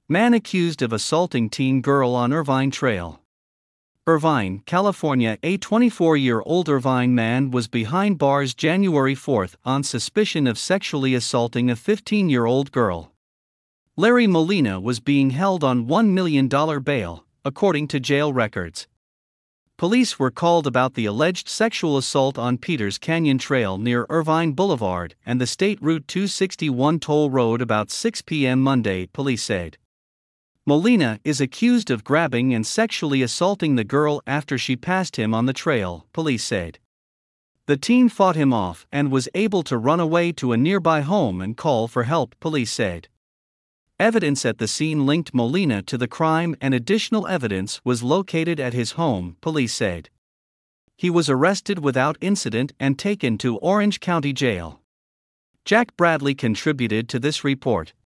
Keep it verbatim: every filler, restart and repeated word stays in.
Man accused of assaulting teen girl on Irvine Trail. Irvine, California. A twenty-four-year-old Irvine man was behind bars January fourth on suspicion of sexually assaulting a fifteen-year-old girl. Larry Molina was being held on one million dollars bail, according to jail records. Police were called about the alleged sexual assault on Peters Canyon Trail near Irvine Boulevard and the State Route two sixty-one toll road about six p m Monday, police said. Molina is accused of grabbing and sexually assaulting the girl after she passed him on the trail, police said. The teen fought him off and was able to run away to a nearby home and call for help, police said. Evidence at the scene linked Molina to the crime and additional evidence was located at his home, police said. He was arrested without incident and taken to Orange County Jail. Jack Bradley contributed to this report.